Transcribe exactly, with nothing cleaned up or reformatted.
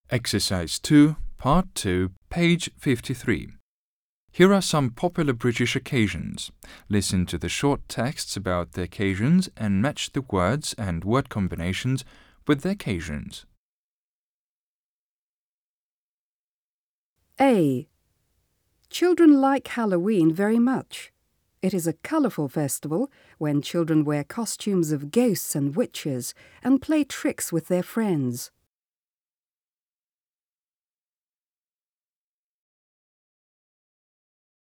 Exercise two, Part two, page fifty-three. Here are some popular British occasions. Listen to the short texts about the occasions and match the words and word combinations with the occasions. A. Children like Halloween very much. It is a colourful festival when children wear costumes of ghosts and witches and play tricks with their friends.